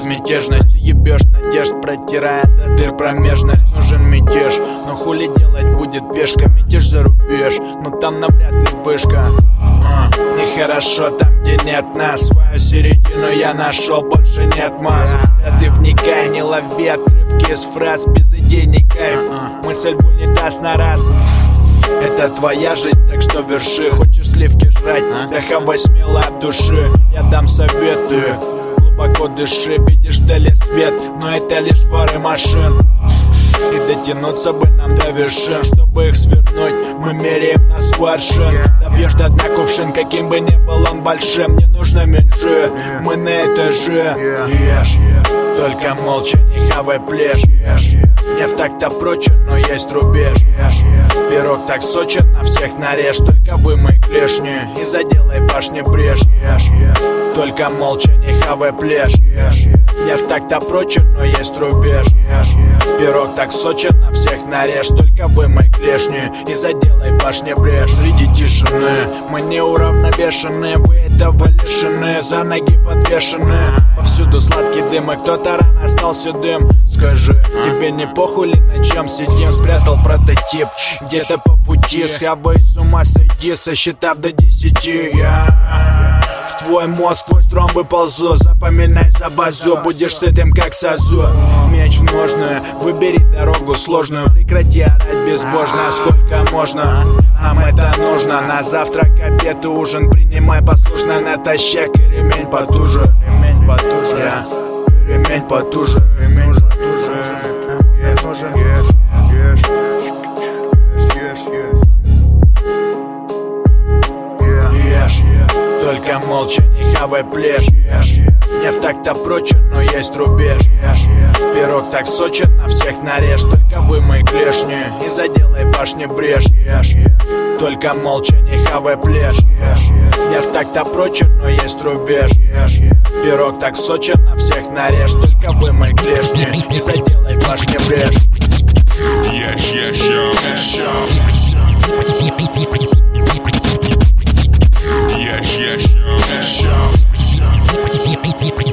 безмятежность. Ты ебешь надежд, протирая до дыр промежность. Нужен мятеж, но хули делать будет пешка. Мятеж за рубеж, но там навряд ли вышка. Нехорошо там, где нет нас. Свою середину я нашел, больше нет масс. Да ты вникай, не лови отрывки из фраз. Без идей не кайф, мысль в унитаз на раз. Это твоя жизнь, так что верши. Хочешь сливки жрать, да хавай смело от души. Я дам советы, глубоко дыши. Видишь вдали свет, но это лишь фары машин. И дотянуться бы нам до вершин. Чтобы их свернуть, мы меряем на свой аршин. Добьешь до дна кувшин, каким бы ни был он большим. Не нужно меньше, мы на этаже. Ешь, только молча, не хавай плешь. Нефть так-то прочен, но есть рубеж. Пирог так сочен, на всех нарежь. Только вымой клешни и заделай башни брешь. Только молча, не хавай плешь. Нефть так-то прочен, но есть рубеж. Пирог так сочен, на всех нарежь. Только вымой клешни и заделай башни брешь. Среди тишины мы не уравновешены. Вы этого лишены, за ноги подвешены. Повсюду сладкий дым, и кто-то рано стал седым. Скажи, тебе не похуй ли на чем сидим? Спрятал прототип где-то по пути. Схавай с ума, сойди, сосчитав до 10. В твой мозг сквозь тромбы ползу. Запоминай за базу, будешь сытым как сазу. Меч в ножны, выбери дорогу сложную. Прекрати орать безбожно, сколько можно. Нам это нужно, на завтрак, обед и ужин. Принимай послушно натощак и ремень потуже. Ремень потуже, ремень потуже, ремень потуже. Только молча, не хавай плешь. Нефть так-то прочен, но есть рубеж. Пирог так сочен, на всех нарежь. Только вымой клешни и заделай башни брешь. Только молча, не хавай плешь. Нефть так-то прочен, но есть рубеж. Пирог так сочен, на всех нарежь. Только вымой клешни и заделай башни брешь. Yes,